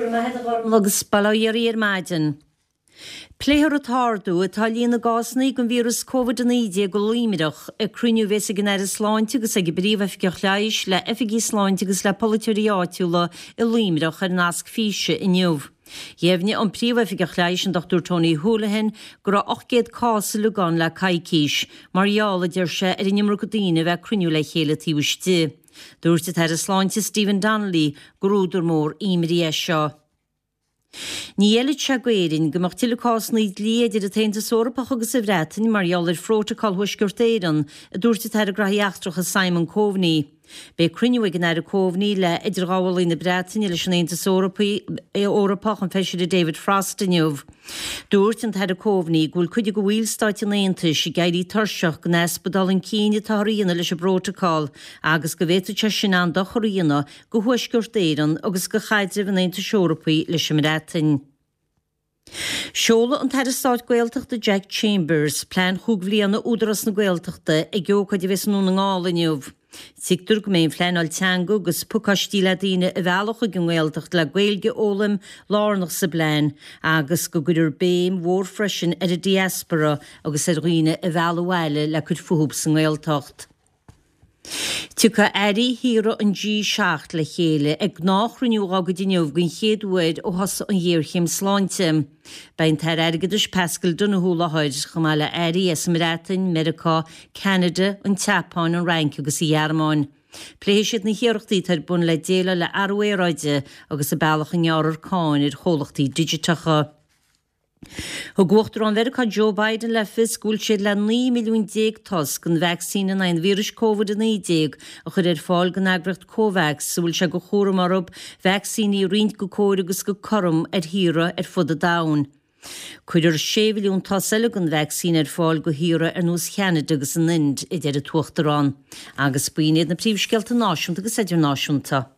agus spalaíar maidin. Pléir a tardú atá líana gásnaí gon vírus COVID-19 go líimiireach a cruniú vés gan ar sláinte agus ag bríomhfigech leis le efigí sláinte agus le politúriáitiúla i líimiireach ar nasc físe inniuh. Jefne an príomhfigech leis an Dr. Tony Holohan gur 800 cása lugan le caicíis, marall a deir se ar inimmar go dtíine bheith cruniú le chéile tíhuistí. Dúirte ar a sláinte Stephen Donnelly grúdar mór imrí seo. Ní eile tegéirin gomach tilecásnaí léidir a tainte sórapach agus a bhreatain marall ar frótacáil huisgurtéiran a dúirte ar a graíachtrach a Simon Coveney. Be cruniú gan ar a Coveney le idir gáhfuil na breatain leis an aontas Órapach an feisiir David Frost inniuh. Dúirt an ar a Coveney gúil chuide go bhfuil stáit an aontas i gaiirí tarseach go nespadal an cíine taíanana leis a brótacáil agus go bhéta te sin an do choíanana go huisgurtéiran agus go chaidir an aontas Eorpaí leis an breatain. Seola an Stáit Gaeltachta Jack Chambers plán chuglíanana údaras na Gaeltachta ag geocaid a bheits nú na ngála inniuh. Sigtur go mén fleanál teangu gus pucastí díine a bhealacha go Gaeltacht le Gaeilge ólam lárnach sa blein agus go gudur béim mhór freisin ar a diaspora agus ar roiine a bhealahile le chud fuhúb san Gaeltacht. Tucha airí híra an G7 le chéile ag nachruniú go diniuh gon chéadúid ó hosa an dhéirchéim sláinte. Bain tar airgadidir Pascal Donoghue háid chamála airí as Mreatain, America, Canada, an Tapán an Rank agus i Dhearmáin. Pléisiad na hiarachtaí tar bun le déile le arhuéráide agus a bailach an gearar cáin ar cholachtaí digitacha. Thugwachttar an America Joe Biden le fisgúil siad le 9 milliún déag tos gan vaccín an ein vírus COVID-19 a chud ar fáil gan agracht Covax súil se go chóram arab vaccíní rint go cóir agus go chorum ar híra ar fud a dain. Cuidir 6 milliún tos eile gan vaccín ar fáil go híra ar nús cheanad agus an ind i d a tuachtarrán. Agus buinead na príomhscealta náisiúnta agus idirnáisiúnta.